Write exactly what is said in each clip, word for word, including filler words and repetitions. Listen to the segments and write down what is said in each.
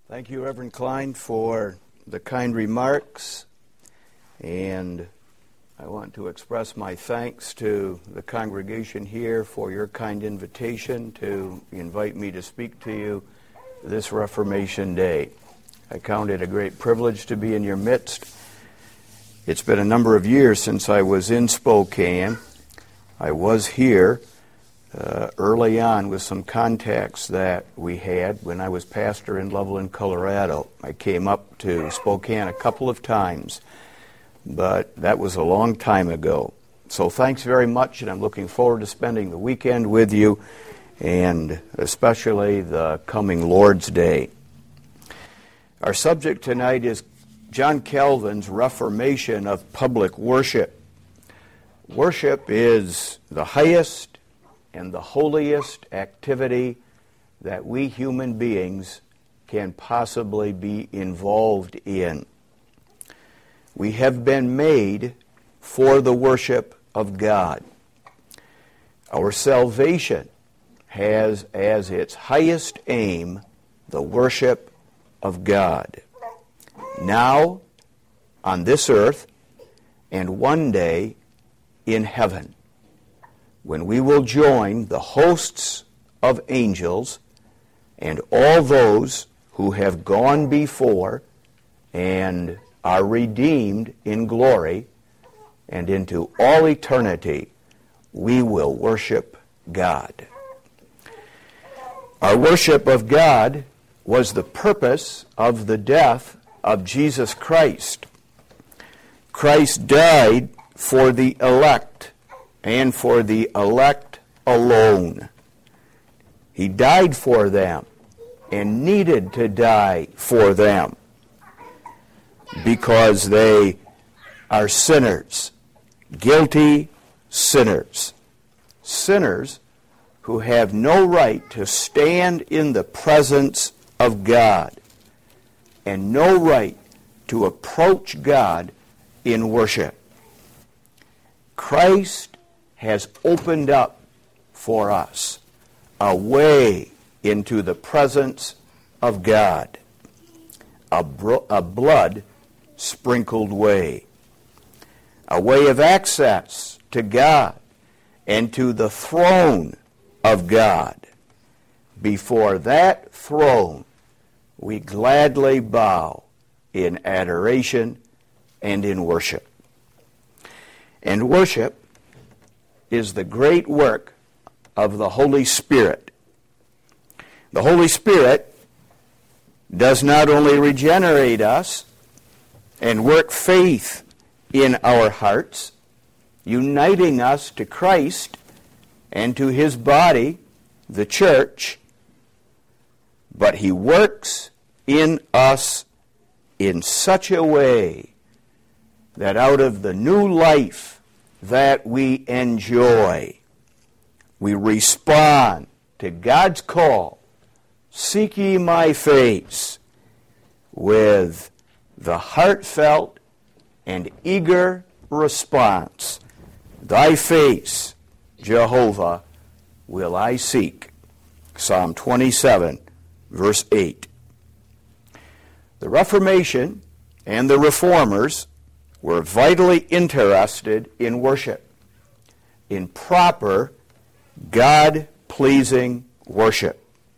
Thank you, Reverend Klein, for the kind remarks, and I want to express my thanks to the congregation here for your kind invitation to invite me to speak to you this Reformation Day. I count it a great privilege to be in your midst. It's been a number of years since I was in Spokane. I was here uh, early on with some contacts that we had when I was pastor in Loveland, Colorado. I came up to Spokane a couple of times, but that was a long time ago. So thanks very much, and I'm looking forward to spending the weekend with you, and especially the coming Lord's Day. Our subject tonight is John Calvin's Reformation of Public Worship. Worship is the highest and the holiest activity that we human beings can possibly be involved in. We have been made for the worship of God. Our salvation has as its highest aim the worship of God. Now, on this earth, and one day in heaven, when we will join the hosts of angels and all those who have gone before and are redeemed in glory, and into all eternity, we will worship God. Our worship of God was the purpose of the death of Jesus Christ. Christ died for the elect, and for the elect alone. He died for them, and needed to die for them, because they are sinners, guilty sinners, sinners who have no right to stand in the presence of God, and no right to approach God in worship. Christ has opened up for us a way into the presence of God, a, bro- a blood-sprinkled way, a way of access to God and to the throne of God. Before that throne, we gladly bow in adoration and in worship. And worship is the great work of the Holy Spirit. The Holy Spirit does not only regenerate us and work faith in our hearts, uniting us to Christ and to His body, the church, but He works in us in such a way that out of the new life that we enjoy, we respond to God's call, "Seek ye my face," with the heartfelt and eager response, "Thy face, Jehovah, will I seek." Psalm twenty-seven, verse eight. The Reformation and the Reformers were vitally interested in worship, in proper, God-pleasing worship.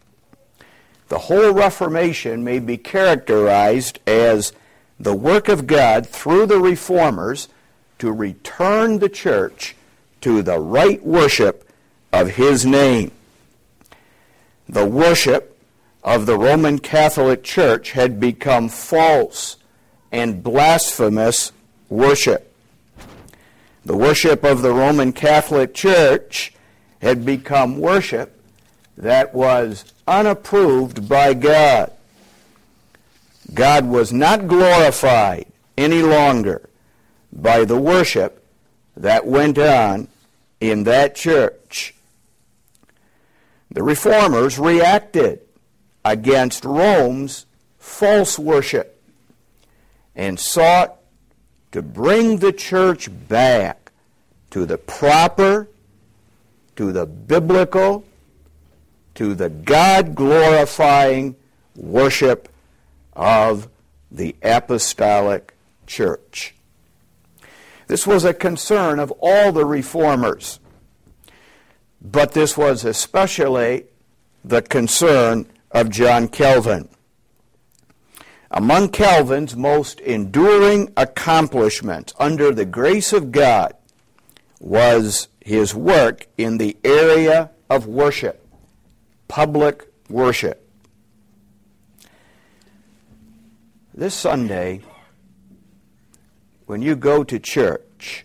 The whole Reformation may be characterized as the work of God through the Reformers to return the church to the right worship of His name. The worship of the Roman Catholic Church had become false and blasphemous worship. The worship of the Roman Catholic Church had become worship that was unapproved by God. God was not glorified any longer by the worship that went on in that church. The Reformers reacted against Rome's false worship and sought to bring the church back to the proper, to the biblical, to the God-glorifying worship of the apostolic church. This was a concern of all the reformers, but this was especially the concern of John Calvin. Among Calvin's most enduring accomplishments under the grace of God was his work in the area of worship, public worship. This Sunday, when you go to church,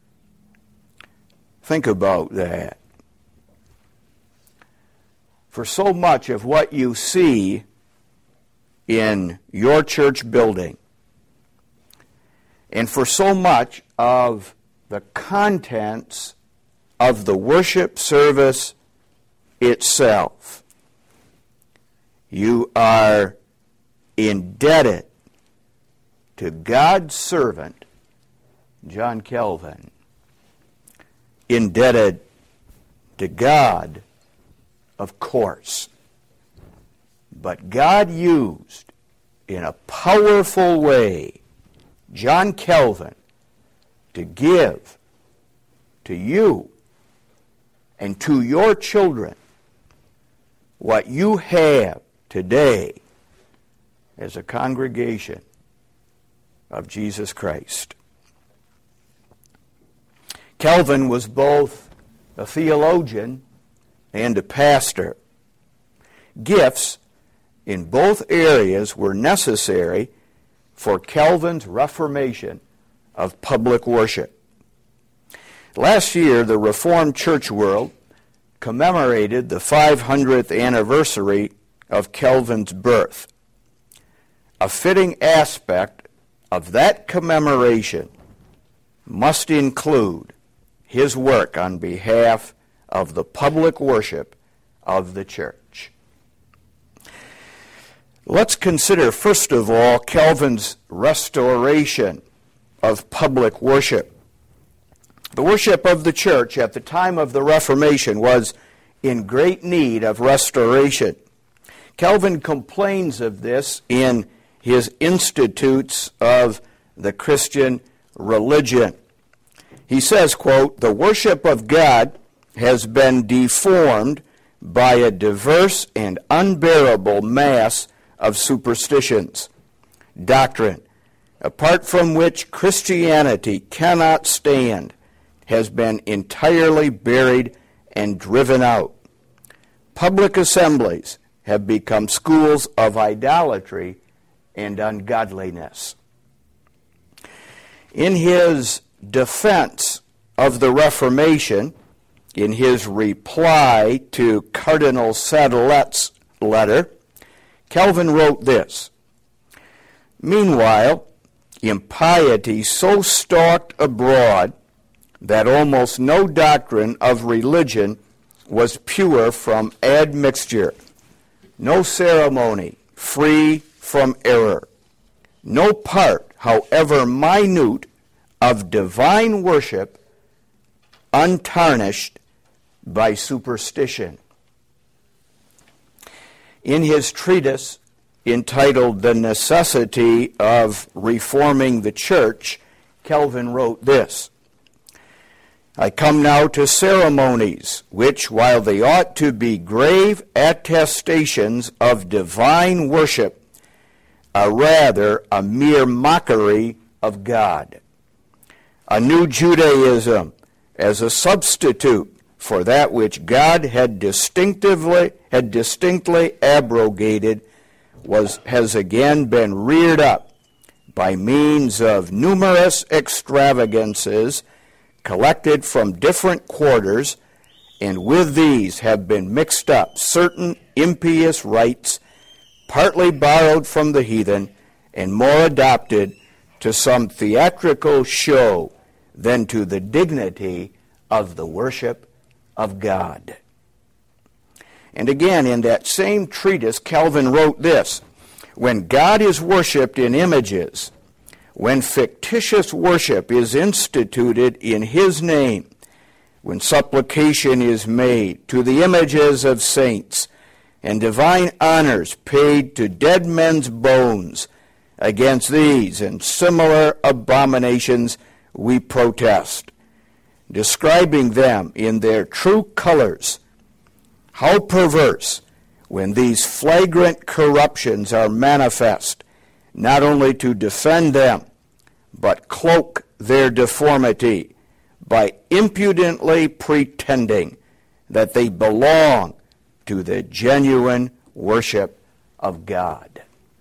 think about that. For so much of what you see in your church building, and for so much of the contents of the worship service itself, you are indebted to God's servant, John Calvin, indebted to God, of course. But God used in a powerful way John Calvin to give to you and to your children what you have today as a congregation of Jesus Christ. Calvin was both a theologian and a pastor. Gifts in both areas were necessary for Calvin's reformation of public worship. Last year, the Reformed church world commemorated the five hundredth anniversary of Calvin's birth. A fitting aspect of that commemoration must include his work on behalf of the public worship of the church. Let's consider, first of all, Calvin's restoration of public worship. The worship of the church at the time of the Reformation was in great need of restoration. Calvin complains of this in his Institutes of the Christian Religion. He says, quote, "The worship of God has been deformed by a diverse and unbearable mass of superstitions, doctrine, apart from which Christianity cannot stand, has been entirely buried and driven out. Public assemblies have become schools of idolatry and ungodliness." In his defense of the Reformation, in his reply to Cardinal Sadolet's letter, Calvin wrote this: "Meanwhile, impiety so stalked abroad that almost no doctrine of religion was pure from admixture, no ceremony free from error, no part, however minute, of divine worship untarnished by superstition." In his treatise entitled "The Necessity of Reforming the Church," Calvin wrote this: "I come now to ceremonies, which, while they ought to be grave attestations of divine worship, are rather a mere mockery of God. A new Judaism as a substitute for that which God had distinctively had distinctly abrogated was has again been reared up by means of numerous extravagances collected from different quarters, and with these have been mixed up certain impious rites, partly borrowed from the heathen and more adopted to some theatrical show than to the dignity of the worship of God." And again, in that same treatise, Calvin wrote this: "When God is worshipped in images, when fictitious worship is instituted in his name, when supplication is made to the images of saints and divine honors paid to dead men's bones. Against these and similar abominations we protest, describing them in their true colors. How perverse when these flagrant corruptions are manifest, not only to defend them, but cloak their deformity by impudently pretending that they belong to the genuine worship of God.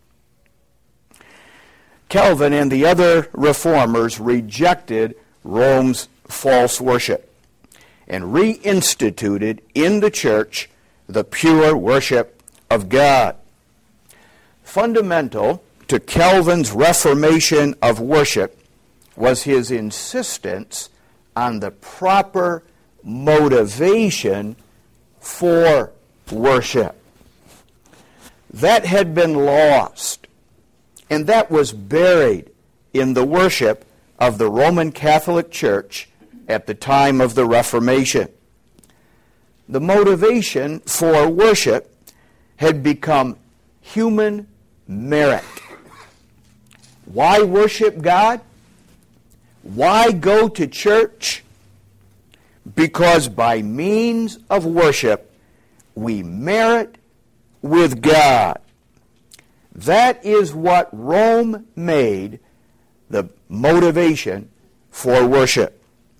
Calvin and the other reformers rejected Rome's false worship and reinstituted in the church the pure worship of God. Fundamental to Calvin's reformation of worship was his insistence on the proper motivation for worship. That had been lost, and that was buried in the worship of the Roman Catholic Church at the time of the Reformation. The motivation for worship had become human merit. Why worship God? Why go to church? Because by means of worship, we merit with God. That is what Rome made the motivation for worship.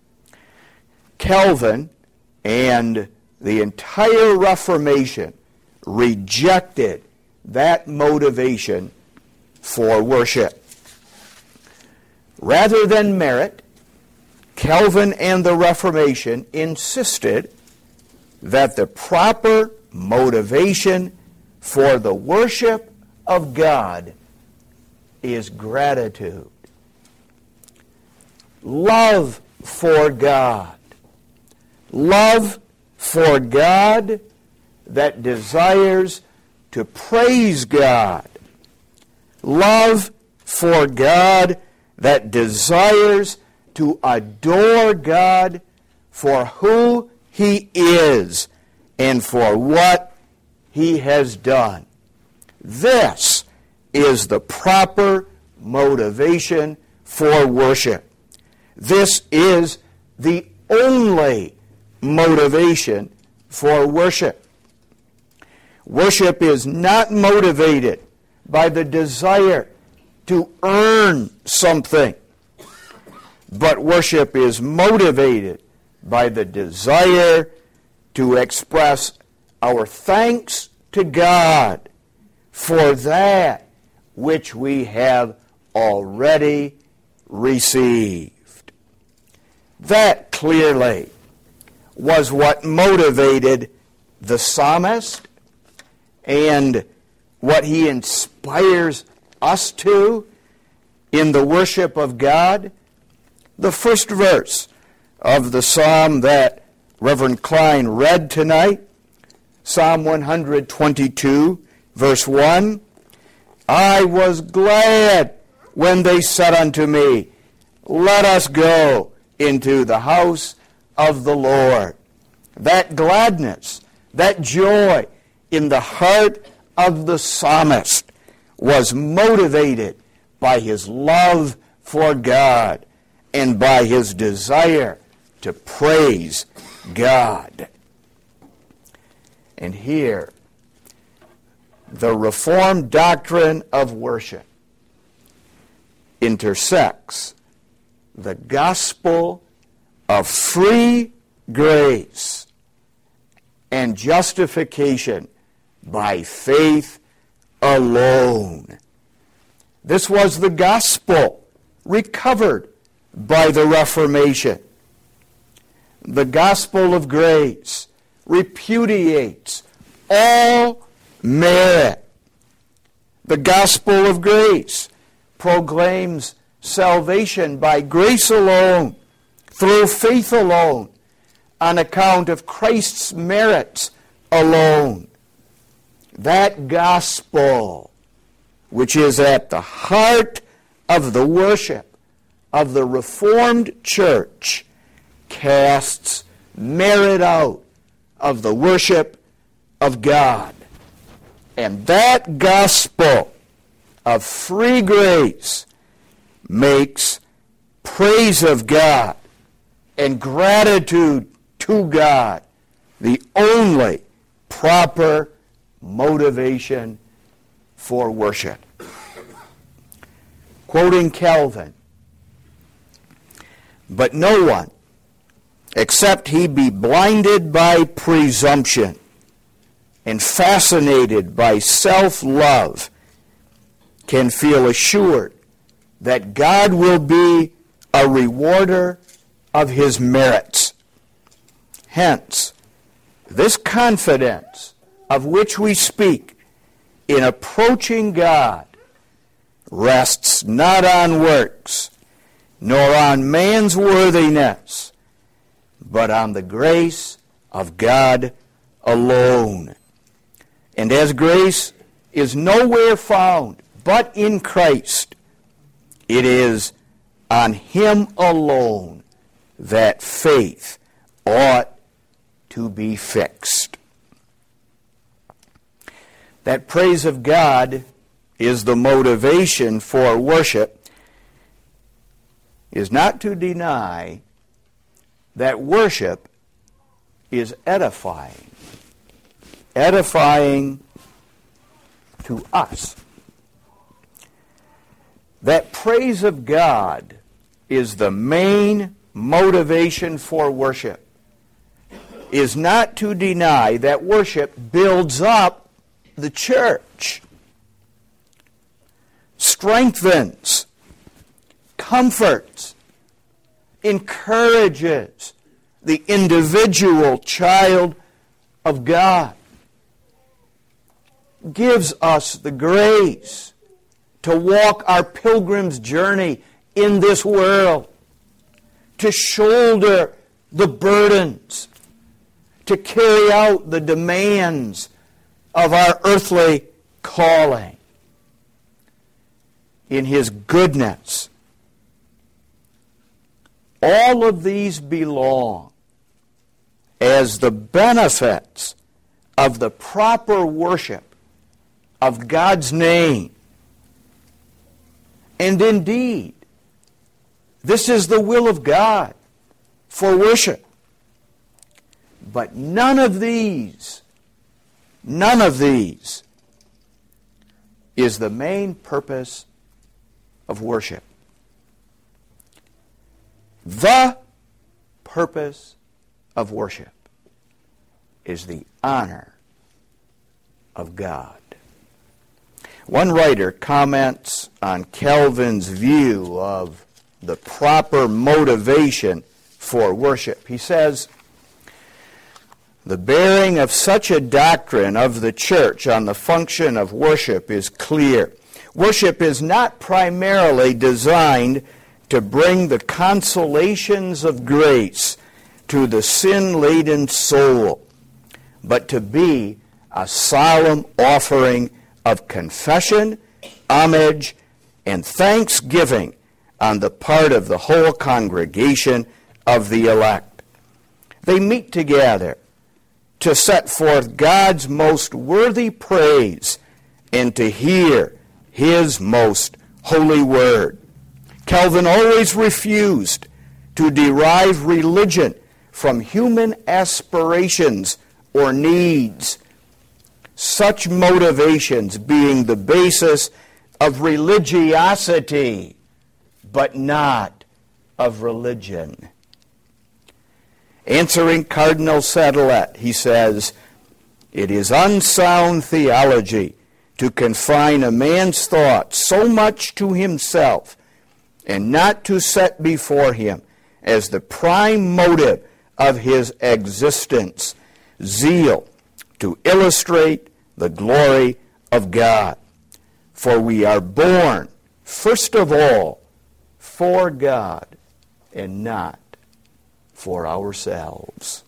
Calvin and the entire Reformation rejected that motivation for worship. Rather than merit, Calvin and the Reformation insisted that the proper motivation for the worship of God is gratitude. Love for God. Love for God that desires to praise God. Love for God that desires to adore God for who He is and for what He has done. This is the proper motivation for worship. This is the only motivation for worship. Worship is not motivated by the desire to earn something, but worship is motivated by the desire to express our thanks to God for that which we have already received. That clearly was what motivated the psalmist and what he inspires us to in the worship of God. The first verse of the psalm that Reverend Klein read tonight, Psalm one twenty-two, verse one, I was glad when they said unto me, let us go into the house of the Lord. That gladness, that joy in the heart of the psalmist was motivated by his love for God and by his desire to praise God. And here, the Reformed doctrine of worship intersects the gospel of free grace and justification by faith alone. This was the gospel recovered by the Reformation. The gospel of grace repudiates all merit. The gospel of grace proclaims salvation by grace alone, through faith alone, on account of Christ's merits alone. That gospel, which is at the heart of the worship of the Reformed Church, casts merit out of the worship of God. And that gospel of free grace makes praise of God and gratitude to God the only proper motivation for worship. Quoting Calvin, "But no one, except he be blinded by presumption and fascinated by self-love, can feel assured that God will be a rewarder of his merits. Hence, this confidence of which we speak in approaching God rests not on works, nor on man's worthiness, but on the grace of God alone. And as grace is nowhere found but in Christ, it is on him alone that faith ought to be fixed." That praise of God is the motivation for worship is not to deny that worship is edifying. Edifying to us. That praise of God is the main motivation for worship is not to deny that worship builds up the church, strengthens, comforts, encourages the individual child of God, gives us the grace to walk our pilgrim's journey in this world, to shoulder the burdens, to carry out the demands of our earthly calling. In his goodness, all of these belong as the benefits of the proper worship of God's name. And indeed, this is the will of God for worship. But none of these, none of these is the main purpose of worship. The purpose of worship is the honor of God. One writer comments on Calvin's view of the proper motivation for worship. He says, "The bearing of such a doctrine of the church on the function of worship is clear. Worship is not primarily designed to bring the consolations of grace to the sin-laden soul, but to be a solemn offering of confession, homage, and thanksgiving on the part of the whole congregation of the elect. They meet together to set forth God's most worthy praise and to hear his most holy word." Calvin always refused to derive religion from human aspirations or needs, such motivations being the basis of religiosity, but not of religion. Answering Cardinal Sadelet, he says, "It is unsound theology to confine a man's thoughts so much to himself and not to set before him as the prime motive of his existence zeal to illustrate the glory of God. For we are born, first of all, for God and not for ourselves."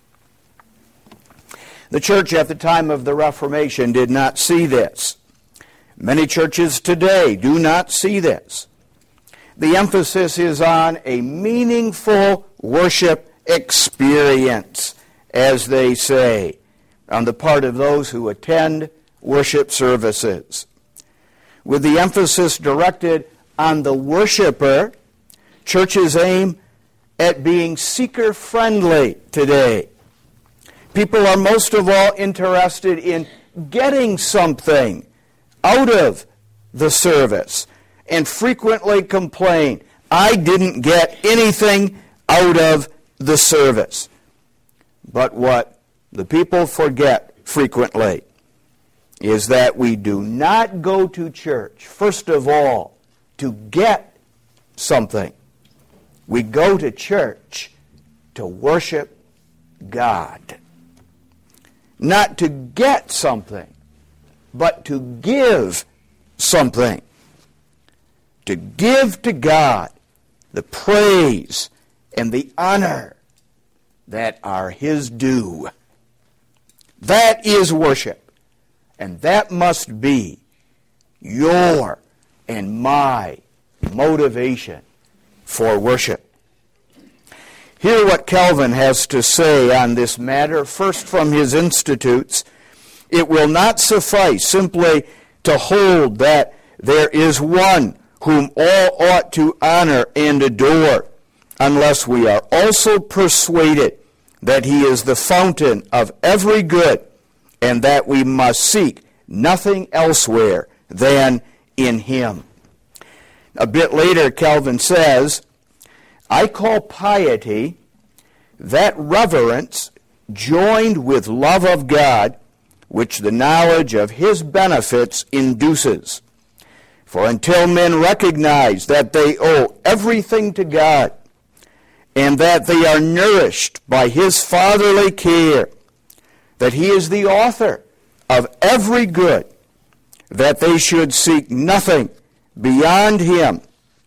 The church at the time of the Reformation did not see this. Many churches today do not see this. The emphasis is on a meaningful worship experience, as they say, on the part of those who attend worship services. With the emphasis directed on the worshiper, churches aim at being seeker-friendly today. People are most of all interested in getting something out of the service and frequently complain, "I didn't get anything out of the service." But what the people forget frequently is that we do not go to church, first of all, to get something. We go to church to worship God. Not to get something, but to give something. To give to God the praise and the honor that are His due. That is worship, and that must be your and my motivation for worship. Hear what Calvin has to say on this matter, first from his Institutes. It will not suffice simply to hold that there is one whom all ought to honor and adore, unless we are also persuaded that He is the fountain of every good, and that we must seek nothing elsewhere than in Him. A bit later, Calvin says, "I call piety that reverence joined with love of God, which the knowledge of His benefits induces. For until men recognize that they owe everything to God, and that they are nourished by His fatherly care, that He is the author of every good, that they should seek nothing beyond Him,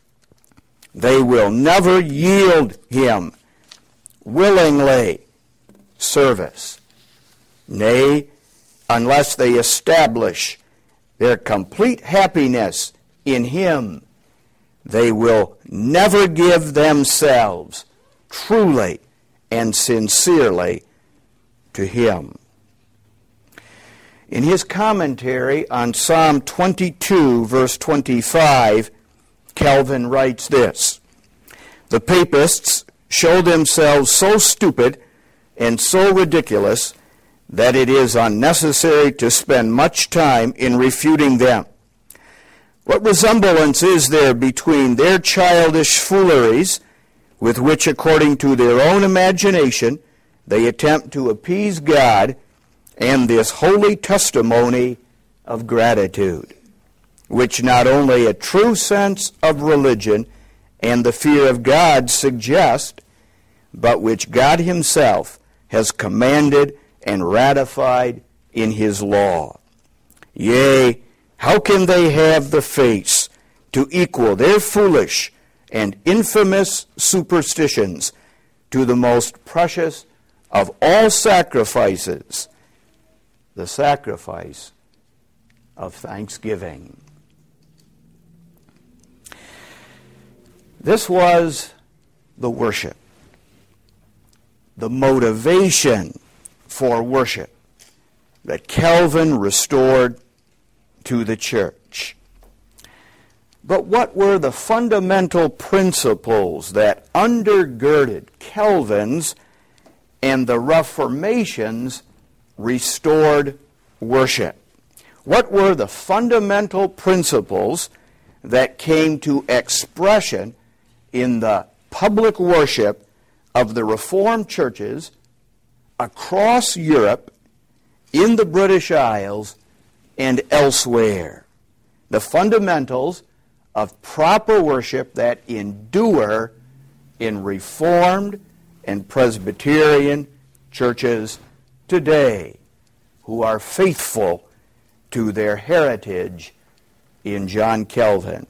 they will never yield Him willingly service. Nay, unless they establish their complete happiness in Him, they will never give themselves truly and sincerely to Him." In his commentary on Psalm twenty-two, verse twenty-five, Calvin writes this: "The papists show themselves so stupid and so ridiculous that it is unnecessary to spend much time in refuting them. What resemblance is there between their childish fooleries, with which, according to their own imagination, they attempt to appease God, and this holy testimony of gratitude, which not only a true sense of religion and the fear of God suggest, but which God Himself has commanded and ratified in His law? Yea, how can they have the face to equal their foolish and infamous superstitions to the most precious of all sacrifices, the sacrifice of thanksgiving?" This was the worship, the motivation for worship that Calvin restored to the church. But what were the fundamental principles that undergirded Calvin's and the Reformation's restored worship? What were the fundamental principles that came to expression in the public worship of the Reformed churches across Europe, in the British Isles, and elsewhere? The fundamentals of proper worship that endure in Reformed and Presbyterian churches today, who are faithful to their heritage in John Calvin.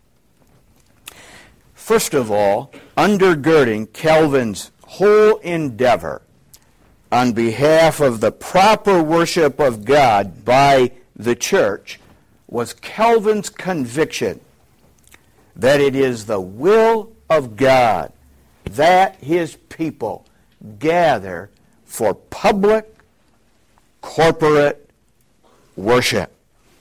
First of all, undergirding Calvin's whole endeavor on behalf of the proper worship of God by the church was Calvin's conviction that it is the will of God that His people gather for public, corporate worship.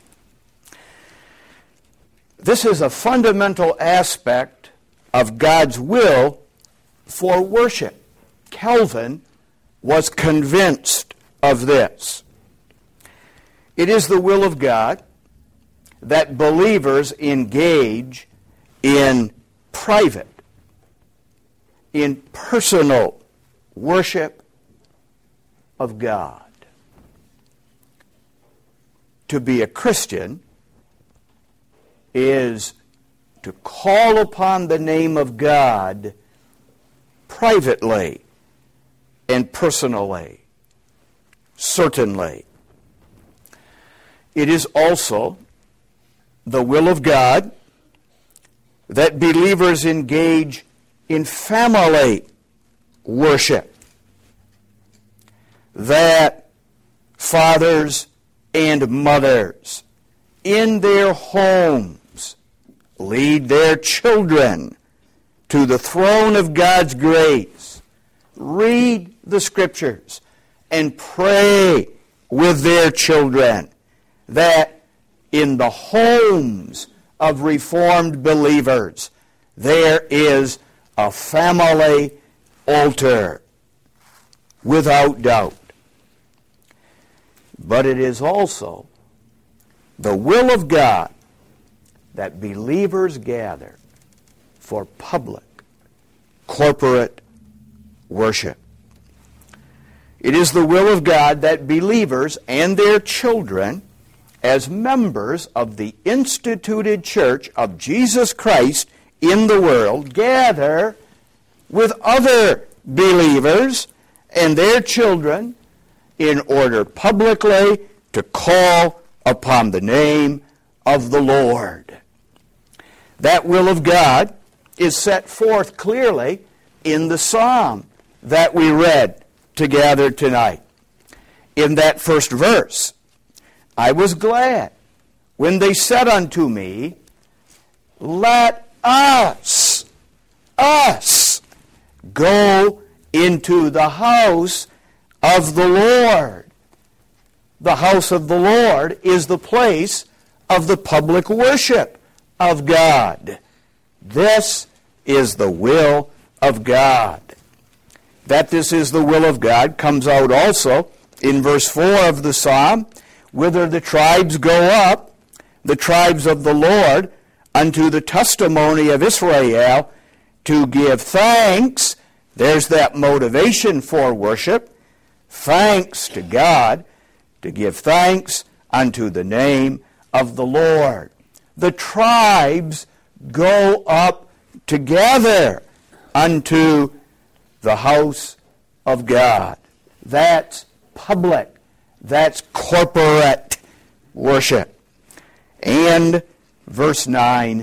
This is a fundamental aspect of God's will for worship. Calvin was convinced of this. It is the will of God that believers engage in private, in personal worship of God. To be a Christian is to call upon the name of God privately and personally, certainly. It is also the will of God that believers engage in family worship, that fathers and mothers in their homes lead their children to the throne of God's grace, read the Scriptures, and pray with their children, that in the homes of Reformed believers there is a family altar, without doubt. But it is also the will of God that believers gather for public, corporate worship. It is the will of God that believers and their children, as members of the instituted church of Jesus Christ in the world, gather with other believers and their children in order publicly to call upon the name of the Lord. That will of God is set forth clearly in the psalm that we read together tonight. In that first verse, I was glad when they said unto me, let us, us, go into the house of the Lord. The house of the Lord is the place of the public worship of God. This is the will of God. That this is the will of God comes out also in verse four of the psalm, whither the tribes go up, the tribes of the Lord, unto the testimony of Israel, to give thanks. There's that motivation for worship. Thanks to God, to give thanks unto the name of the Lord. The tribes go up together unto the house of God. That's public. That's corporate worship. And verse nine,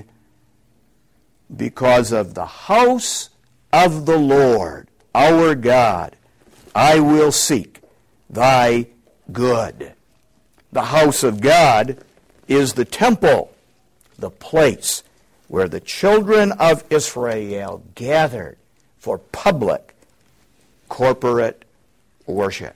because of the house of the Lord, our God, I will seek thy good. The house of God is the temple, the place where the children of Israel gathered for public, corporate worship.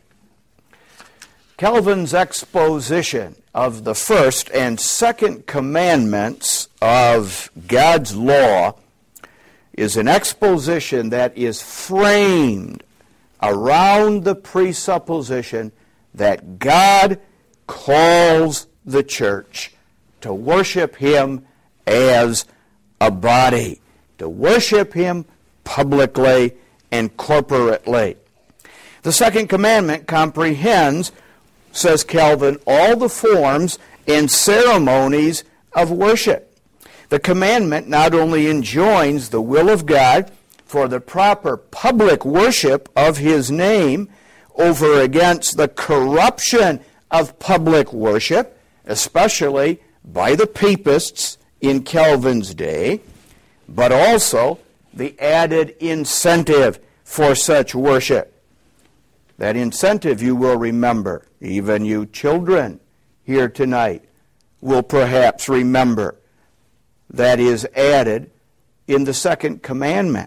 Calvin's exposition of the first and second commandments of God's law is an exposition that is framed around the presupposition that God calls the church to worship Him as a body, to worship Him publicly and corporately. The second commandment comprehends, says Calvin, all the forms and ceremonies of worship. The commandment not only enjoins the will of God for the proper public worship of His name over against the corruption of public worship, especially by the papists in Calvin's day, but also the added incentive for such worship. That incentive, you will remember, even you children here tonight will perhaps remember, that is added in the second commandment.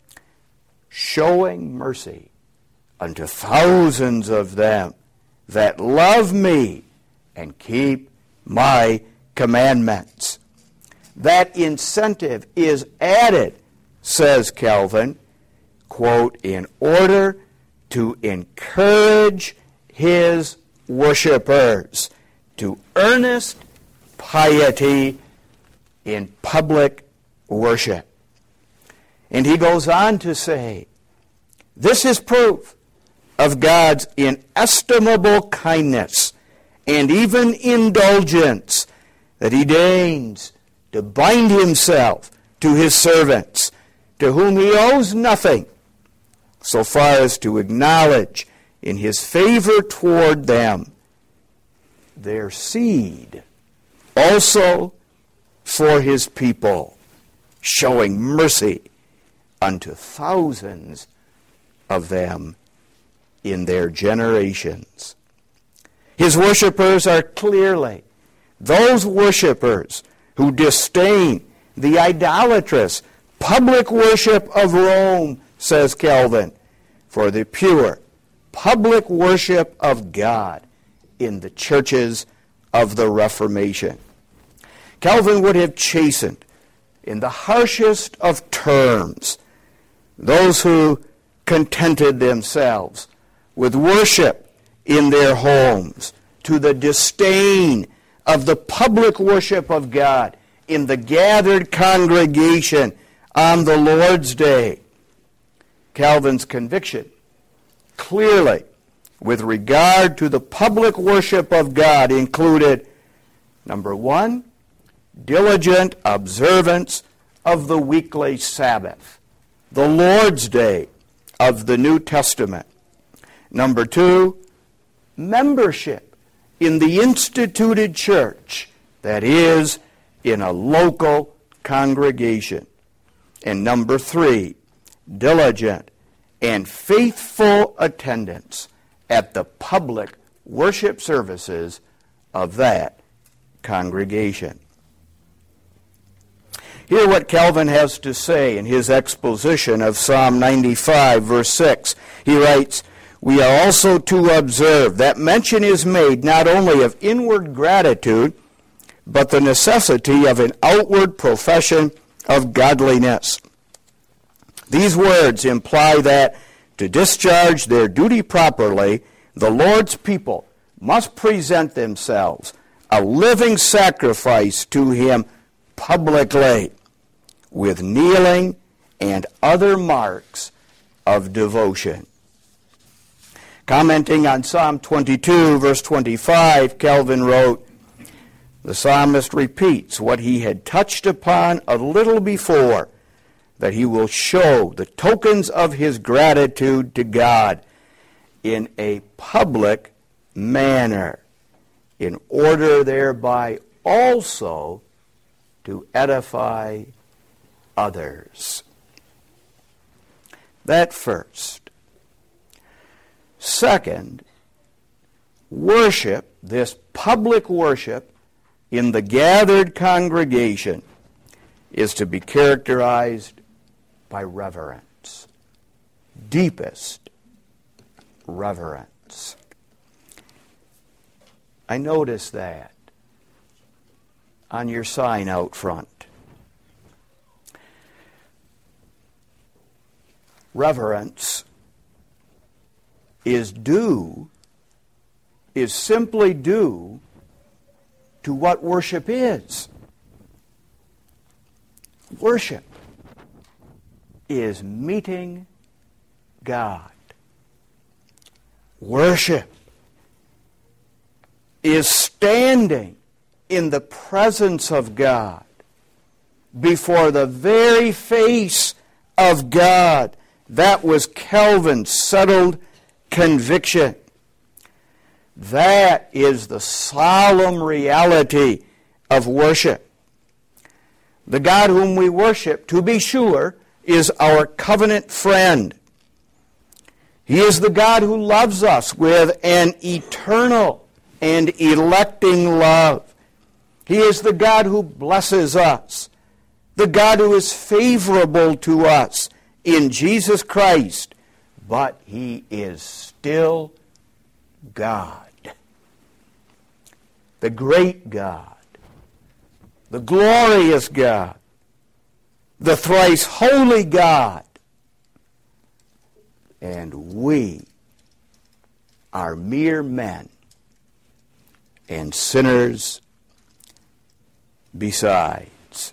Showing mercy unto thousands of them that love me and keep my commandments. That incentive is added, says Calvin, quote, in order to encourage his worshipers to earnest piety in public worship. And he goes on to say, this is proof of God's inestimable kindness and even indulgence that he deigns to bind himself to his servants, to whom he owes nothing, so far as to acknowledge in his favor toward them their seed, also for his people, showing mercy unto thousands of them in their generations. His worshipers are clearly those worshipers who disdain the idolatrous public worship of Rome, says Calvin, for the pure public worship of God in the churches of the Reformation. Calvin would have chastened in the harshest of terms those who contented themselves with worship in their homes to the disdain of the public worship of God in the gathered congregation on the Lord's Day. Calvin's conviction clearly with regard to the public worship of God included, number one, diligent observance of the weekly Sabbath, the Lord's Day of the New Testament. Number two, membership in the instituted church, that is, in a local congregation. And number three, diligent and faithful attendance at the public worship services of that congregation. Hear what Calvin has to say in his exposition of Psalm ninety-five, verse six. He writes, "We are also to observe that mention is made not only of inward gratitude, but the necessity of an outward profession of godliness. These words imply that to discharge their duty properly, the Lord's people must present themselves a living sacrifice to him publicly, with kneeling and other marks of devotion." Commenting on Psalm twenty-two, verse twenty-five, Calvin wrote, "The psalmist repeats what he had touched upon a little before, that he will show the tokens of his gratitude to God in a public manner, in order thereby also to edify others." That first. Second, worship, this public worship in the gathered congregation, is to be characterized by reverence, deepest reverence. I noticed that on your sign out front. Reverence is due, is simply due to what worship is. Worship is meeting God. Worship is standing in the presence of God, before the very face of God. That was Calvin's settled conviction. That is the solemn reality of worship. The God whom we worship, to be sure, is our covenant friend. He is the God who loves us with an eternal and electing love. He is the God who blesses us, the God who is favorable to us in Jesus Christ, but he is still God. the great God, the glorious God, the thrice holy God. And we are mere men and sinners besides.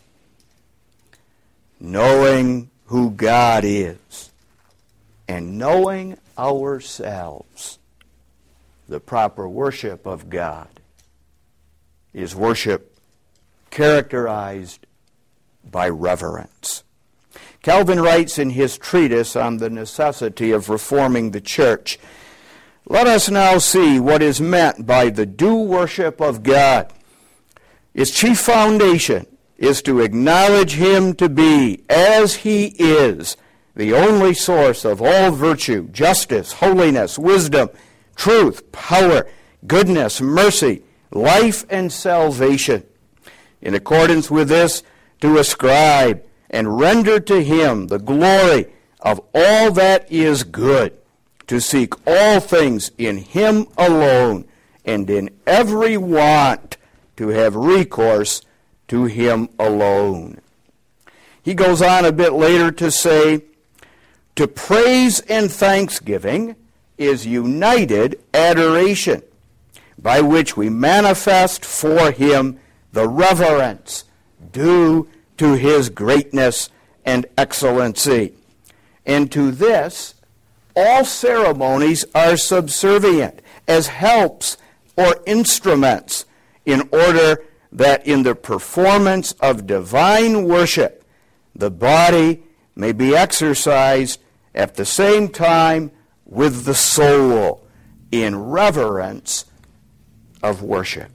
Knowing who God is and knowing ourselves, the proper worship of God is worship characterized by reverence. Calvin writes in his treatise on the necessity of reforming the church, "Let us now see what is meant by the due worship of God. Its chief foundation is to acknowledge Him to be, as He is, the only source of all virtue, justice, holiness, wisdom, truth, power, goodness, mercy, life, and salvation. In accordance with this, to ascribe and render to Him the glory of all that is good, to seek all things in Him alone, and in every want to have recourse to Him alone." He goes on a bit later to say, "To praise and thanksgiving is united adoration, by which we manifest for Him the reverence due to His greatness and excellency. And to this all ceremonies are subservient as helps or instruments, in order that in the performance of divine worship the body may be exercised at the same time with the soul in reverence of worship."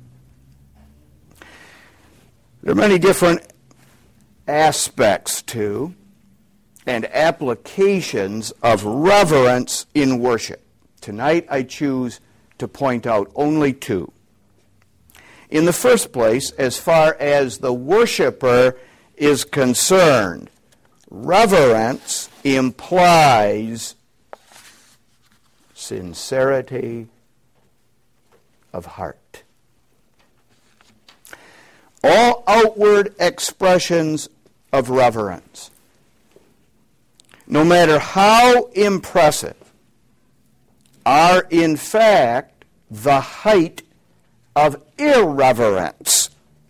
There are many different aspects to and applications of reverence in worship. Tonight I choose to point out only two. In the first place, as far as the worshiper is concerned, reverence implies sincerity of heart. All outward expressions of reverence, no matter how impressive, are in fact the height of irreverence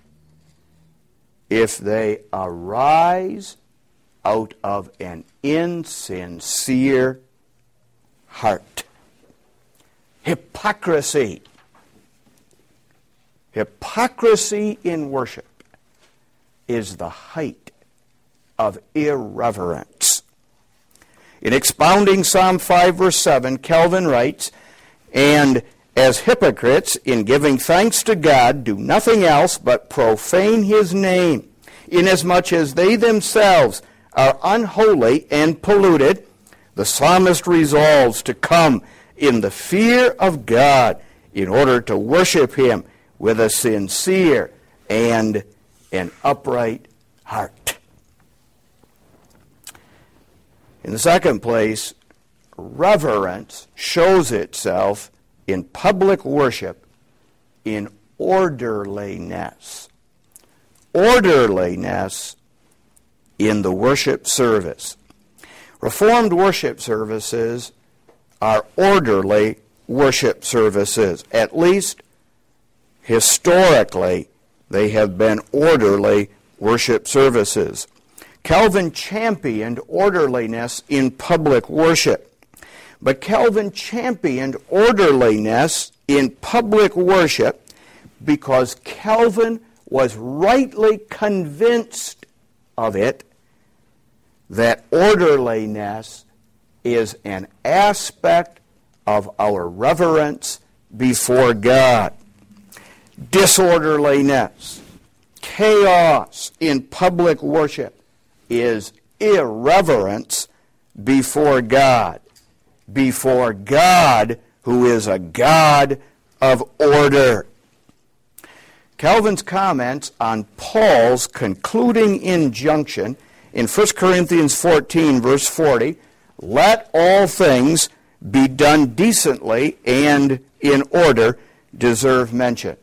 if they arise out of an insincere heart. Hypocrisy. Hypocrisy in worship is the height of irreverence. In expounding Psalm five, verse seven, Calvin writes, "And as hypocrites, in giving thanks to God, do nothing else but profane His name, inasmuch as they themselves are unholy and polluted, the psalmist resolves to come in the fear of God in order to worship Him with a sincere and an upright heart." In the second place, reverence shows itself in public worship in orderliness. Orderliness in the worship service. Reformed worship services are orderly worship services. At least historically, they have been orderly worship services. Calvin championed orderliness in public worship. But Calvin championed orderliness in public worship because Calvin was rightly convinced of it, that orderliness is an aspect of our reverence before God. Disorderliness, chaos in public worship is irreverence before God. Before God, who is a God of order. Calvin's comments on Paul's concluding injunction in First Corinthians fourteen, verse forty, "Let all things be done decently and in order," deserve mention.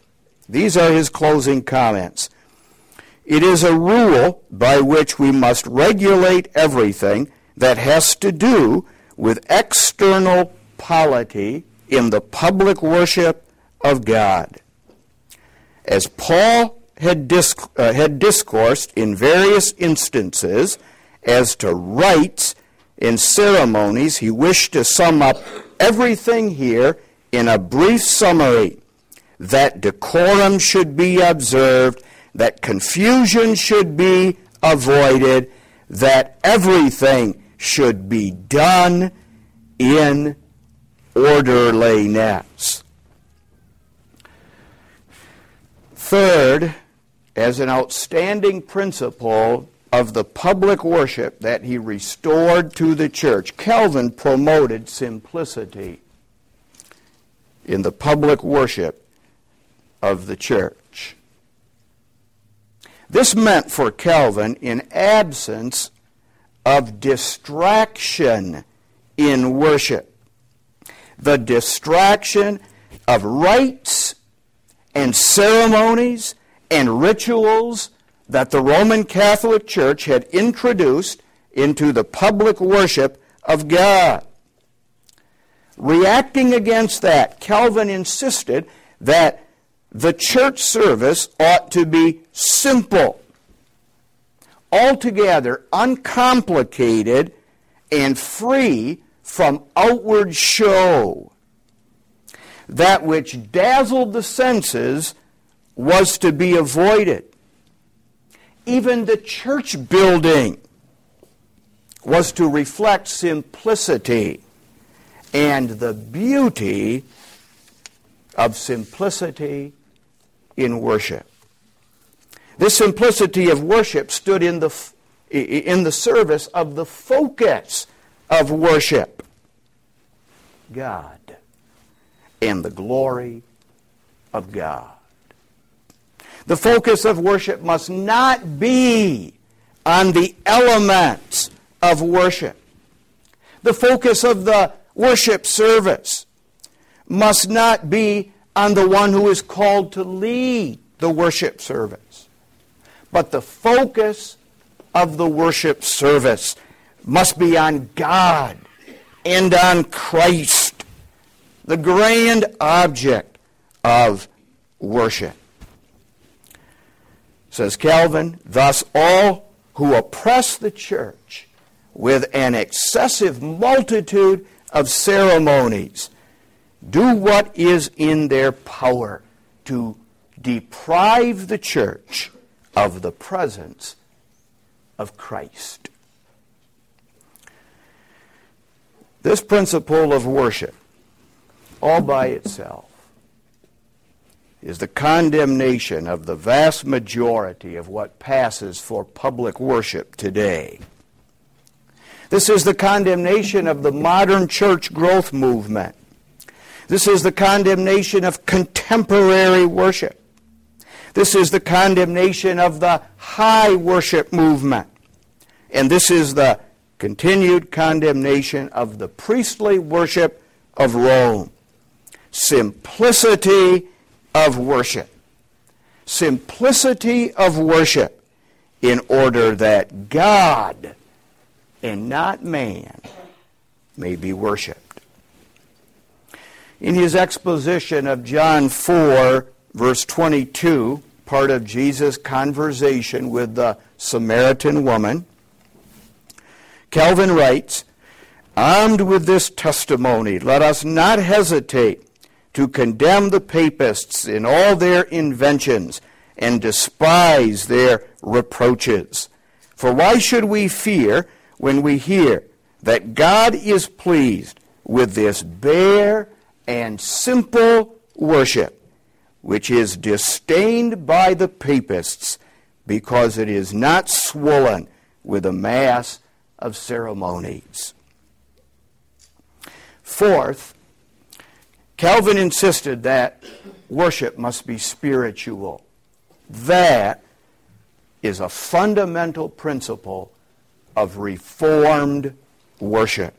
These are his closing comments. It is a rule by which we must regulate everything that has to do with external polity in the public worship of God. As Paul had, disc- uh, had discoursed in various instances as to rites and ceremonies, he wished to sum up everything here in a brief summary: that decorum should be observed, that confusion should be avoided, that everything should be done in orderliness. Third, as an outstanding principle of the public worship that he restored to the church, Calvin promoted simplicity in the public worship of the church. This meant for Calvin an absence of distraction in worship. The distraction of rites and ceremonies and rituals that the Roman Catholic Church had introduced into the public worship of God. Reacting against that, Calvin insisted that the church service ought to be simple, altogether uncomplicated, and free from outward show. That which dazzled the senses was to be avoided. Even the church building was to reflect simplicity and the beauty of simplicity in worship. This simplicity of worship stood in the, in the service of the focus of worship: God and the glory of God. The focus of worship must not be on the elements of worship. The focus of the worship service must not be on the one who is called to lead the worship service. But the focus of the worship service must be on God and on Christ, the grand object of worship. Says Calvin, thus all who oppress the church with an excessive multitude of ceremonies do what is in their power to deprive the church of the presence of Christ. This principle of worship, all by itself, is the condemnation of the vast majority of what passes for public worship today. This is the condemnation of the modern church growth movement. This is the condemnation of contemporary worship. This is the condemnation of the high worship movement. And this is the continued condemnation of the priestly worship of Rome. Simplicity of worship. Simplicity of worship in order that God and not man may be worshipped. In his exposition of John four, verse twenty-two, part of Jesus' conversation with the Samaritan woman, Calvin writes, "Armed with this testimony, let us not hesitate to condemn the papists in all their inventions and despise their reproaches. For why should we fear when we hear that God is pleased with this bare and simple worship, which is disdained by the papists because it is not swollen with a mass of ceremonies?" Fourth, Calvin insisted that worship must be spiritual. That is a fundamental principle of Reformed worship.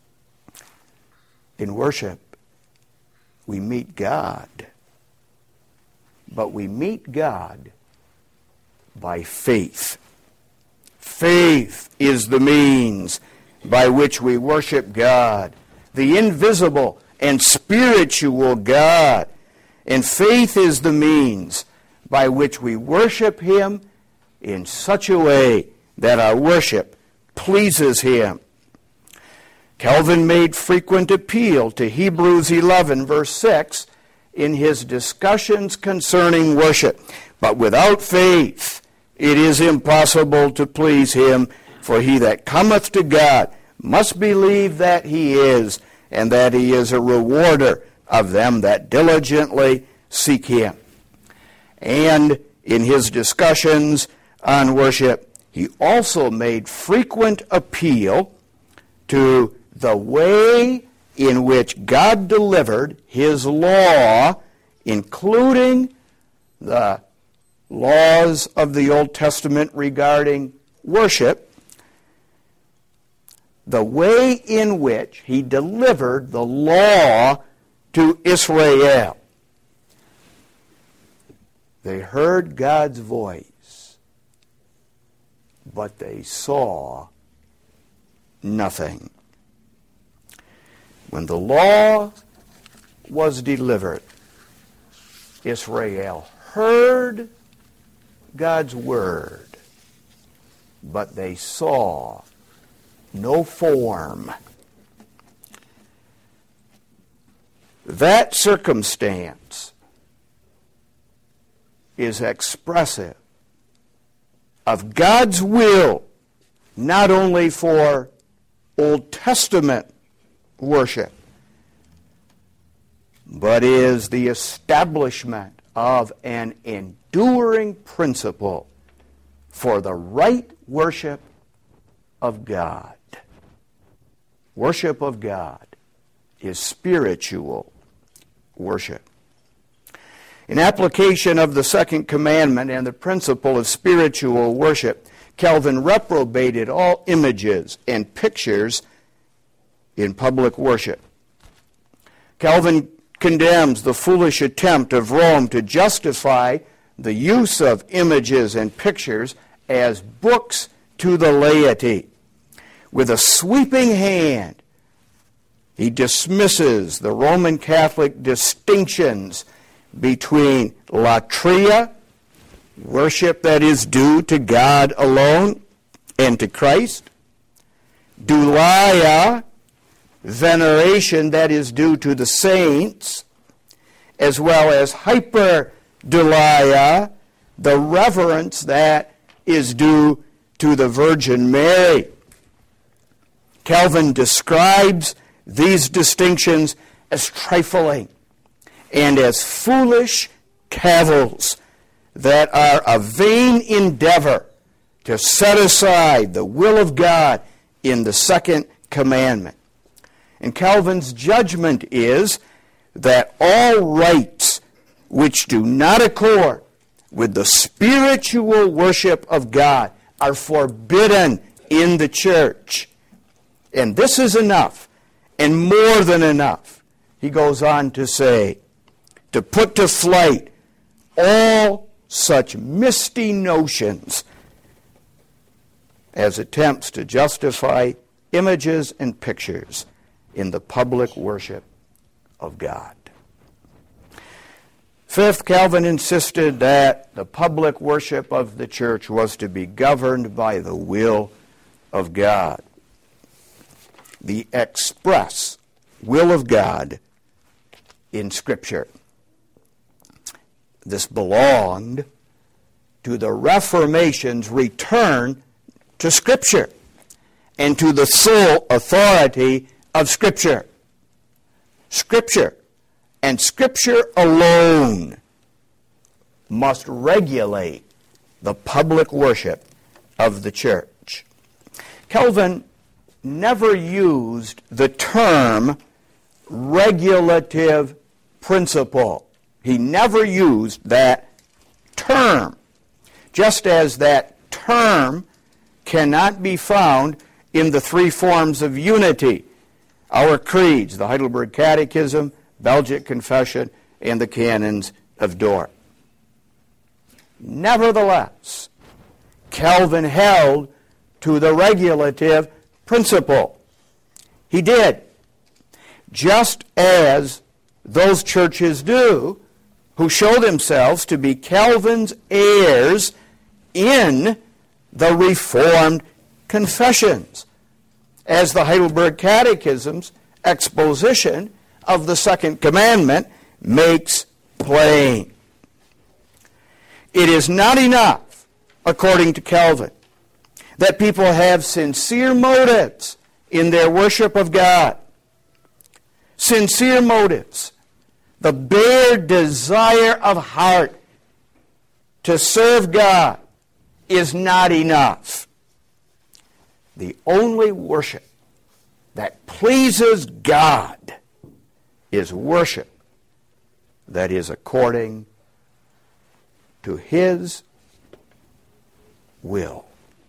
In worship, we meet God. but we meet God by faith. Faith is the means by which we worship God, the invisible and spiritual God. And faith is the means by which we worship Him in such a way that our worship pleases Him. Calvin made frequent appeal to Hebrews eleven, verse six, in his discussions concerning worship. But without faith it is impossible to please Him, for he that cometh to God must believe that He is, and that He is a rewarder of them that diligently seek Him. And in his discussions on worship, he also made frequent appeal to the way in which God delivered His law, including the laws of the Old Testament regarding worship, the way in which He delivered the law to Israel. They heard God's voice, but they saw nothing. When the law was delivered, Israel heard God's word, but they saw no form. That circumstance is expressive of God's will, not only for Old Testament worship, but is the establishment of an enduring principle for the right worship of God. Worship of God is spiritual worship. In application of the second commandment and the principle of spiritual worship, Calvin reprobated all images and pictures in public worship. Calvin condemns the foolish attempt of Rome to justify the use of images and pictures as books to the laity. With a sweeping hand, he dismisses the Roman Catholic distinctions between latria, worship that is due to God alone and to Christ, doulia, veneration that is due to the saints, as well as hyperdoulia, the reverence that is due to the Virgin Mary. Calvin describes these distinctions as trifling and as foolish cavils that are a vain endeavor to set aside the will of God in the second commandment. And Calvin's judgment is that all rites which do not accord with the spiritual worship of God are forbidden in the church. And this is enough, and more than enough, he goes on to say, to put to flight all such misty notions as attempts to justify images and pictures in the public worship of God. Fifth, Calvin insisted that the public worship of the church was to be governed by the will of God. The express will of God in Scripture. This belonged to the Reformation's return to Scripture and to the sole authority of Scripture. Scripture and Scripture alone must regulate the public worship of the church. Calvin never used the term regulative principle. He never used that term, just as that term cannot be found in the three forms of unity, our creeds, the Heidelberg Catechism, Belgic Confession, and the Canons of Dort. Nevertheless, Calvin held to the regulative principle. He did. Just as those churches do who show themselves to be Calvin's heirs in the Reformed confessions, as the Heidelberg Catechism's exposition of the Second Commandment makes plain. It is not enough, according to Calvin, that people have sincere motives in their worship of God. Sincere motives, the bare desire of heart to serve God, is not enough. The only worship that pleases God is worship that is according to His will.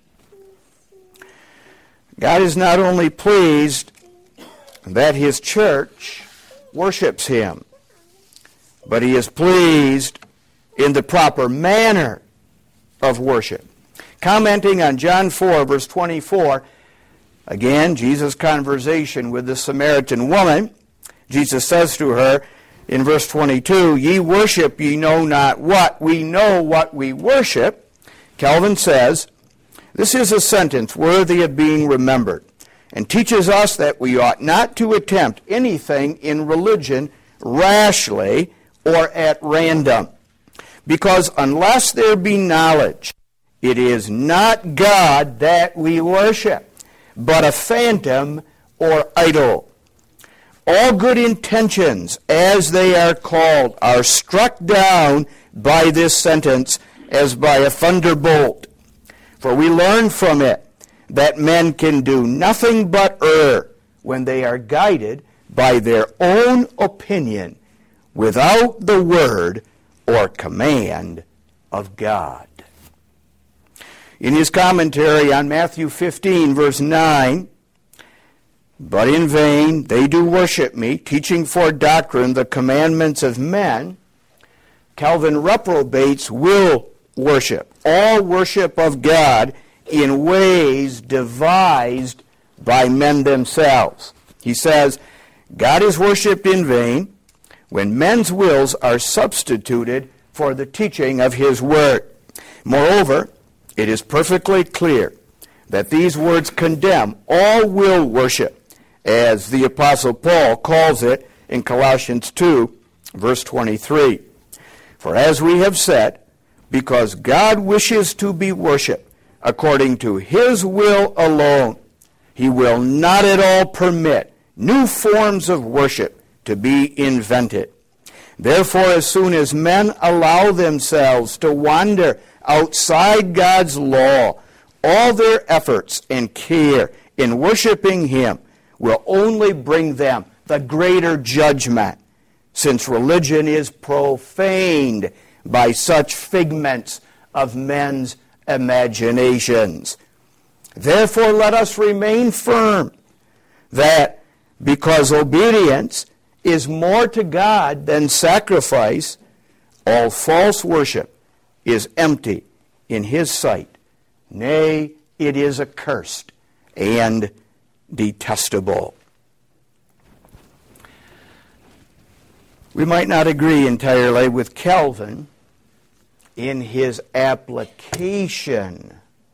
God is not only pleased that His church worships Him, but He is pleased in the proper manner of worship. Commenting on John four, verse twenty-four, again, Jesus' conversation with the Samaritan woman, Jesus says to her in verse twenty-two, "Ye worship ye know not what. We know what we worship." Calvin says, this is a sentence worthy of being remembered, and teaches us that we ought not to attempt anything in religion rashly or at random, because unless there be knowledge, it is not God that we worship, but a phantom or idol. All good intentions, as they are called, are struck down by this sentence as by a thunderbolt. For we learn from it that men can do nothing but err when they are guided by their own opinion without the word or command of God. In his commentary on Matthew fifteen, verse nine, "But in vain they do worship me, teaching for doctrine the commandments of men," Calvin reprobates will worship, all worship of God, in ways devised by men themselves. He says, God is worshipped in vain when men's wills are substituted for the teaching of His Word. Moreover, it is perfectly clear that these words condemn all will worship, as the Apostle Paul calls it in Colossians two, verse twenty-three. For as we have said, because God wishes to be worshipped according to His will alone, He will not at all permit new forms of worship to be invented. Therefore, as soon as men allow themselves to wander outside God's law, all their efforts and care in worshiping Him will only bring them the greater judgment, since religion is profaned by such figments of men's imaginations. Therefore, let us remain firm that because obedience is more to God than sacrifice, all false worship is empty in His sight. Nay, it is accursed and detestable. We might not agree entirely with Calvin in his application,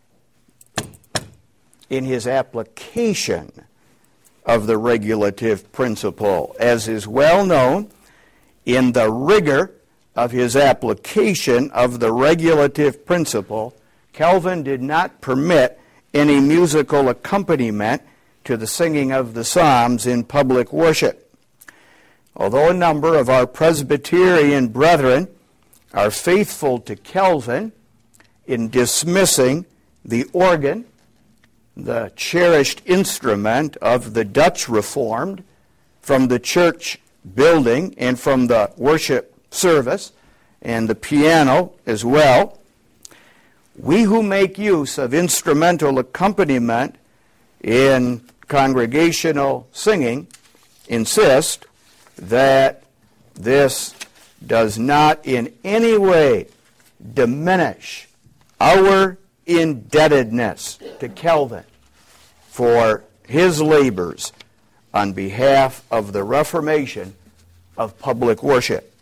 in his application of the regulative principle, as is well known. In the rigor of his application of the regulative principle, Calvin did not permit any musical accompaniment to the singing of the Psalms in public worship. Although a number of our Presbyterian brethren are faithful to Calvin in dismissing the organ, the cherished instrument of the Dutch Reformed, from the church building and from the worship service, and the piano as well, we who make use of instrumental accompaniment in congregational singing insist that this does not in any way diminish our indebtedness to Calvin for his labors on behalf of the reformation of public worship,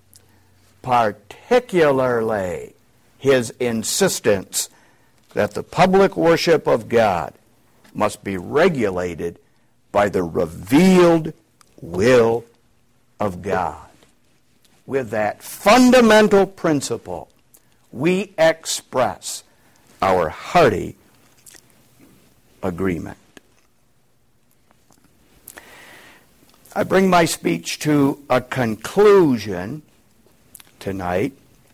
particularly his insistence that the public worship of God must be regulated by the revealed will of God. With that fundamental principle, we express our hearty agreement. I bring my speech to a conclusion tonight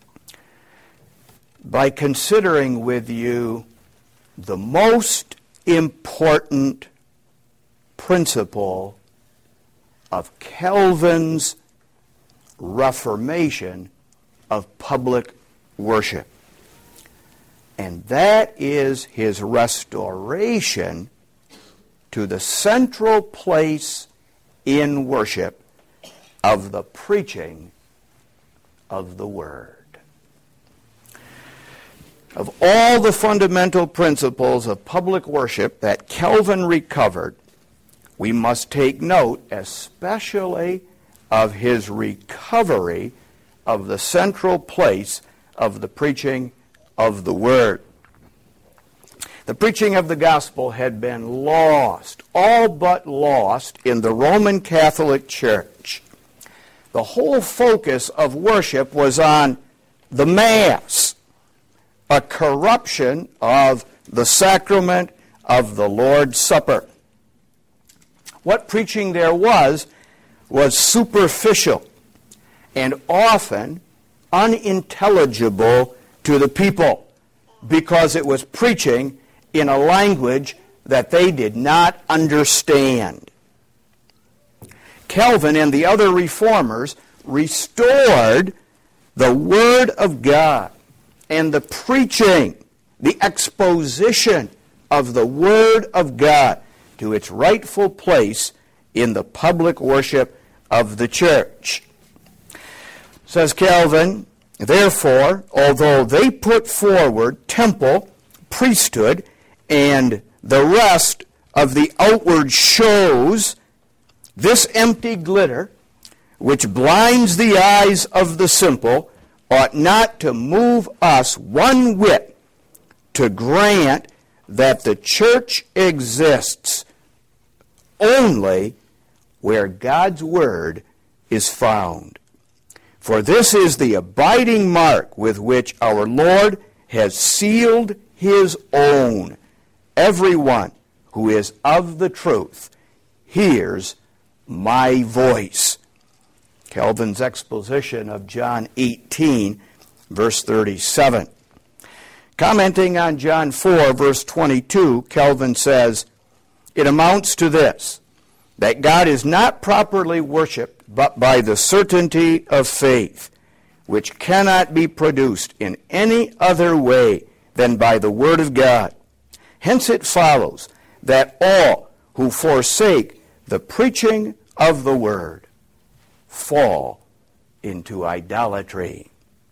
by considering with you the most important principle of Calvin's reformation of public worship. And that is his restoration to the central place in worship of the preaching of the Word. Of all the fundamental principles of public worship that Calvin recovered, we must take note especially of his recovery of the central place of the preaching of the Word. The preaching of the gospel had been lost, all but lost, in the Roman Catholic Church. The whole focus of worship was on the Mass, a corruption of the sacrament of the Lord's Supper. What preaching there was, was superficial and often unintelligible to the people because it was preaching in a language that they did not understand. Calvin and the other reformers restored the Word of God and the preaching, the exposition of the Word of God to its rightful place in the public worship of the church. Says Calvin, therefore, although they put forward temple, priesthood, and the rest of the outward shows, this empty glitter, which blinds the eyes of the simple, ought not to move us one whit to grant that the church exists only where God's Word is found. For this is the abiding mark with which our Lord has sealed His own. Everyone who is of the truth hears my voice. Calvin's exposition of John eighteen, verse thirty-seven. Commenting on John four, verse twenty-two, Calvin says, it amounts to this, that God is not properly worshipped but by the certainty of faith, which cannot be produced in any other way than by the Word of God. Hence it follows that all who forsake the preaching of the Word fall into idolatry.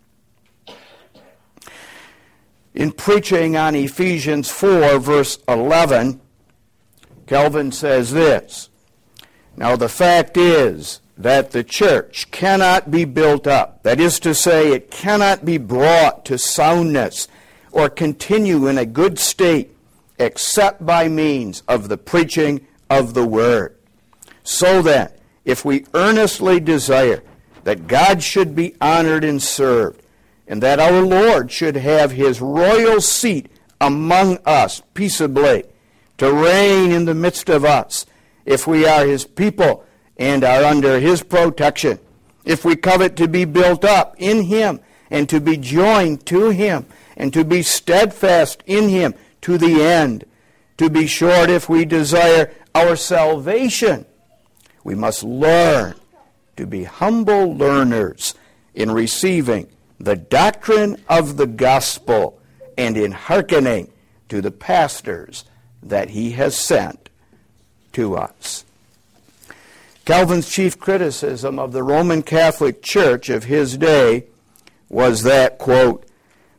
In preaching on Ephesians four, verse eleven, Calvin says this, now the fact is that the church cannot be built up. That is to say, it cannot be brought to soundness or continue in a good state except by means of the preaching of the Word. So that, if we earnestly desire that God should be honored and served, and that our Lord should have His royal seat among us peaceably, to reign in the midst of us, if we are His people and are under His protection, if we covet to be built up in Him and to be joined to Him and to be steadfast in Him to the end, to be short, if we desire our salvation, we must learn to be humble learners in receiving the doctrine of the gospel and in hearkening to the pastors that He has sent to us. Calvin's chief criticism of the Roman Catholic Church of his day was that, quote,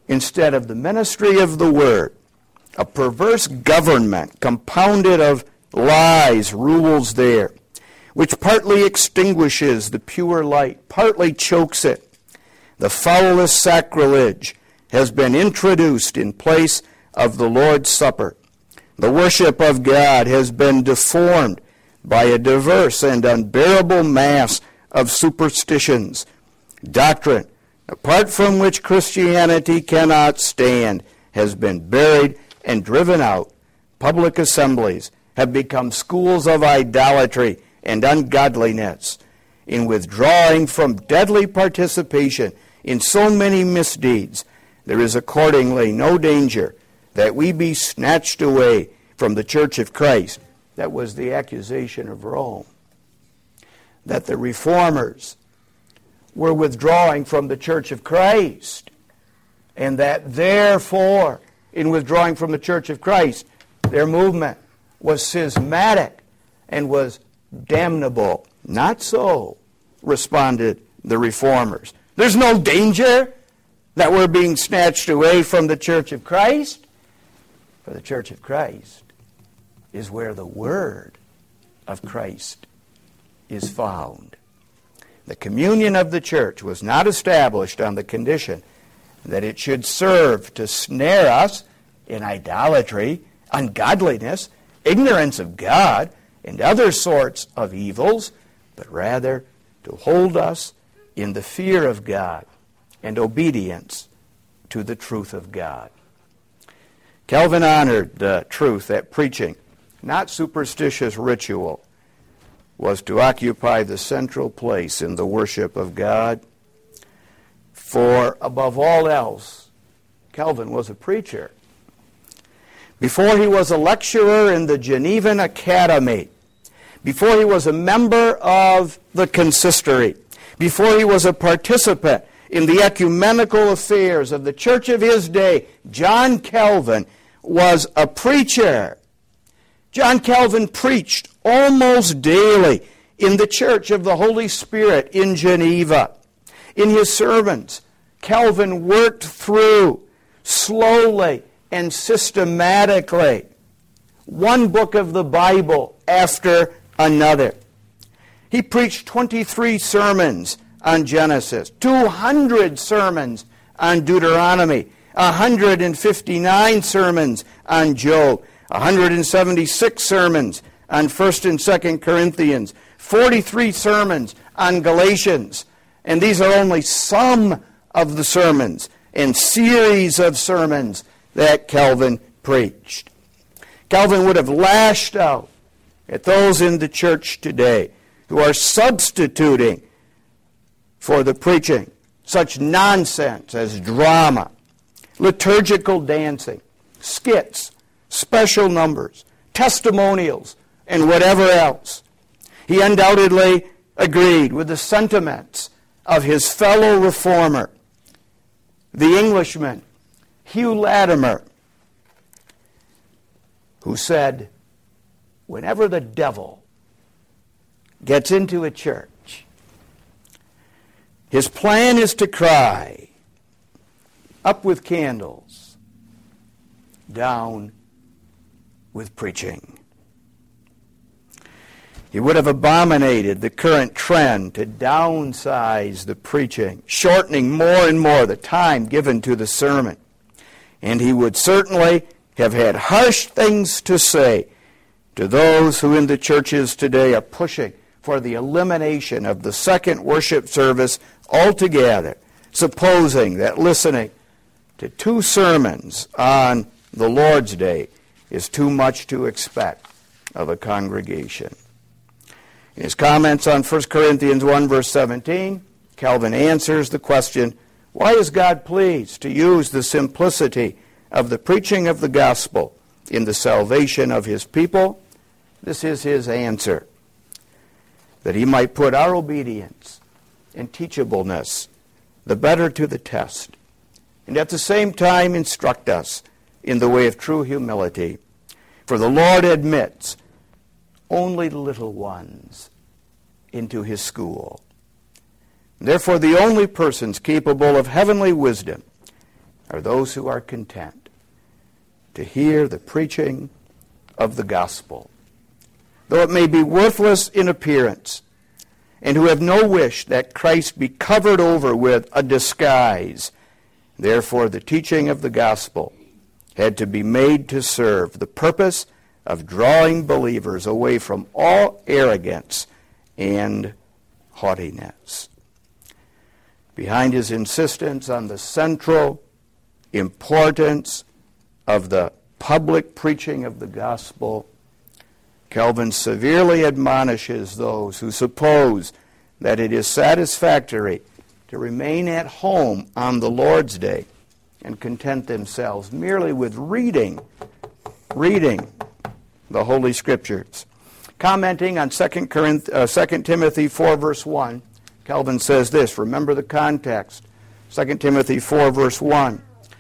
instead of the ministry of the Word. A perverse government compounded of lies rules there, which partly extinguishes the pure light, partly chokes it. The foulest sacrilege has been introduced in place of the Lord's Supper. The worship of God has been deformed by a diverse and unbearable mass of superstitions, doctrine, apart from which Christianity cannot stand, has been buried and driven out. Public assemblies have become schools of idolatry and ungodliness. In withdrawing from deadly participation in so many misdeeds, there is accordingly no danger that we be snatched away from the Church of Christ. That was the accusation of Rome, that the reformers were withdrawing from the Church of Christ, and that therefore, in withdrawing from the Church of Christ, their movement was schismatic and was damnable. Not so, responded the reformers. There's no danger that we're being snatched away from the Church of Christ. For the Church of Christ is where the Word of Christ is found. The communion of the church was not established on the condition that it should serve to snare us in idolatry, ungodliness, ignorance of God, and other sorts of evils, but rather to hold us in the fear of God and obedience to the truth of God. Calvin honored the truth that preaching, not superstitious ritual, was to occupy the central place in the worship of God. For above all else, Calvin was a preacher. Before he was a lecturer in the Genevan Academy, before he was a member of the consistory, before he was a participant in the ecumenical affairs of the church of his day, John Calvin was a preacher. John Calvin preached almost daily in the Church of the Holy Spirit in Geneva. In his sermons, Calvin worked through slowly and systematically one book of the Bible after another. He preached twenty-three sermons on Genesis, two hundred sermons on Deuteronomy, one hundred fifty-nine sermons on Job, one hundred seventy-six sermons on First and Second Corinthians, forty-three sermons on Galatians. And these are only some of the sermons and series of sermons that Calvin preached. Calvin would have lashed out at those in the church today who are substituting for the preaching such nonsense as drama, liturgical dancing, skits, special numbers, testimonials, and whatever else. He undoubtedly agreed with the sentiments of his fellow reformer, the Englishman Hugh Latimer, who said, whenever the devil gets into a church, his plan is to cry, up with candles, down with preaching. He would have abominated the current trend to downsize the preaching, shortening more and more the time given to the sermon. And he would certainly have had harsh things to say to those who in the churches today are pushing for the elimination of the second worship service altogether, supposing that listening to two sermons on the Lord's Day is too much to expect of a congregation. In his comments on First Corinthians one, verse seventeen, Calvin answers the question, why is God pleased to use the simplicity of the preaching of the gospel in the salvation of his people? This is his answer, that he might put our obedience and teachableness the better to the test, and at the same time instruct us in the way of true humility. For the Lord admits only little ones into his school. Therefore, the only persons capable of heavenly wisdom are those who are content to hear the preaching of the gospel, though it may be worthless in appearance, and who have no wish that Christ be covered over with a disguise. Therefore, the teaching of the gospel had to be made to serve the purpose of drawing believers away from all arrogance and haughtiness. Behind his insistence on the central importance of the public preaching of the gospel, Calvin severely admonishes those who suppose that it is satisfactory to remain at home on the Lord's Day and content themselves merely with reading, reading the Holy Scriptures. Commenting on Second Timothy four, verse one, Calvin says this, remember the context, Second Timothy four, verse one,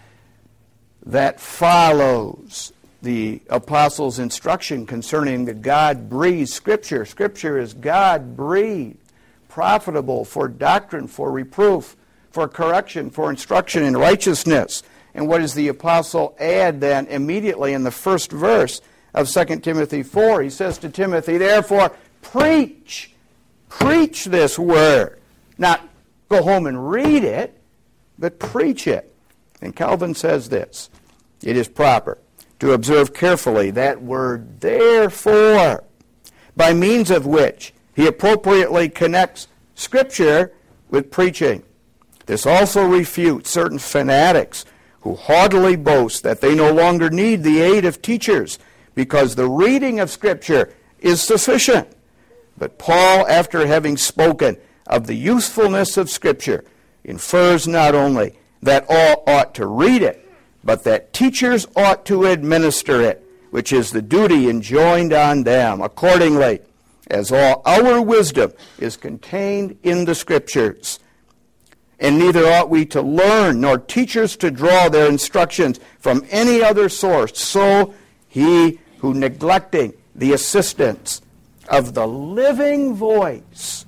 that follows the apostles' instruction concerning the God-breathed Scripture. Scripture is God-breathed, profitable for doctrine, for reproof, for correction, for instruction in righteousness. And what does the apostle add then immediately in the first verse of Second Timothy four? He says to Timothy, therefore, preach, preach this word. Not go home and read it, but preach it. And Calvin says this, it is proper to observe carefully that word, therefore, by means of which he appropriately connects Scripture with preaching. This also refutes certain fanatics who haughtily boast that they no longer need the aid of teachers because the reading of Scripture is sufficient. But Paul, after having spoken of the usefulness of Scripture, infers not only that all ought to read it, but that teachers ought to administer it, which is the duty enjoined on them. Accordingly, as all our wisdom is contained in the Scriptures, and neither ought we to learn nor teachers to draw their instructions from any other source, so he who, neglecting the assistance of the living voice,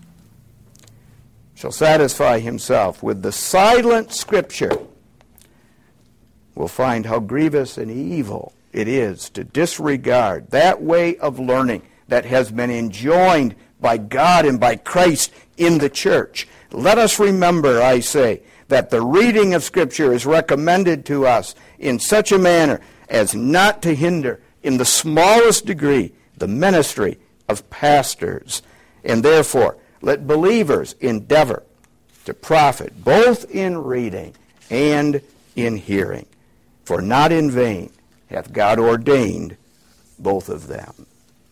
shall satisfy himself with the silent Scripture, will find how grievous and evil it is to disregard that way of learning that has been enjoined by God and by Christ in the church. Let us remember, I say, that the reading of Scripture is recommended to us in such a manner as not to hinder in the smallest degree the ministry of pastors. And therefore, let believers endeavor to profit both in reading and in hearing. For not in vain hath God ordained both of them.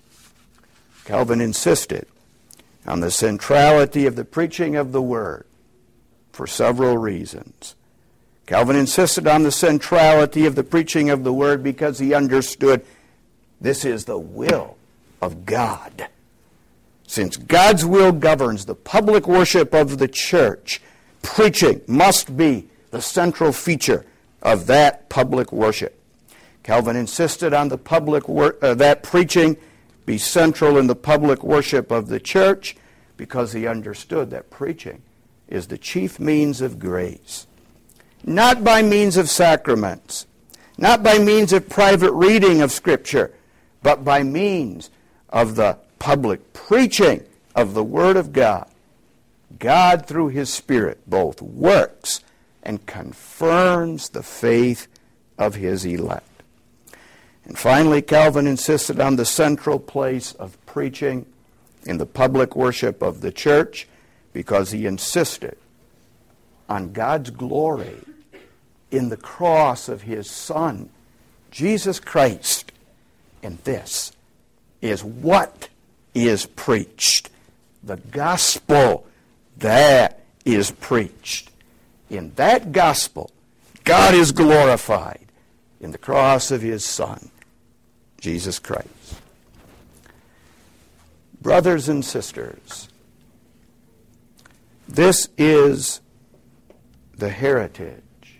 Calvin insisted on the centrality of the preaching of the Word for several reasons. Calvin insisted on the centrality of the preaching of the Word because he understood this is the will of God. Since God's will governs the public worship of the church, preaching must be the central feature of that public worship. Calvin insisted on the public wor- uh, that preaching be central in the public worship of the church because he understood that preaching is the chief means of grace. Not by means of sacraments, not by means of private reading of Scripture, but by means of the public preaching of the Word of God. God, through His Spirit, both works and confirms the faith of His elect. And finally, Calvin insisted on the central place of preaching in the public worship of the church because he insisted on God's glory in the cross of His Son, Jesus Christ. And this is what is preached. The gospel that is preached. In that gospel, God is glorified in the cross of His Son, Jesus Christ. Brothers and sisters, this is the heritage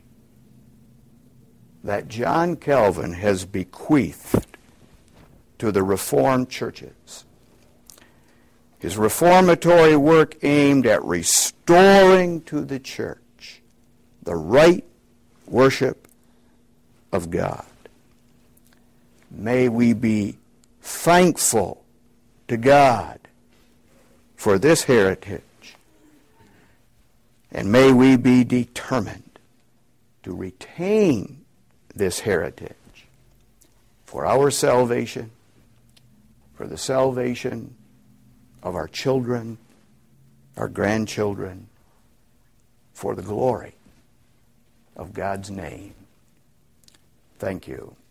that John Calvin has bequeathed to the Reformed churches. His reformatory work aimed at restoring to the church the right worship of God. May we be thankful to God for this heritage, and may we be determined to retain this heritage for our salvation, for the salvation of our children, our grandchildren, for the glory of God's name. Thank you.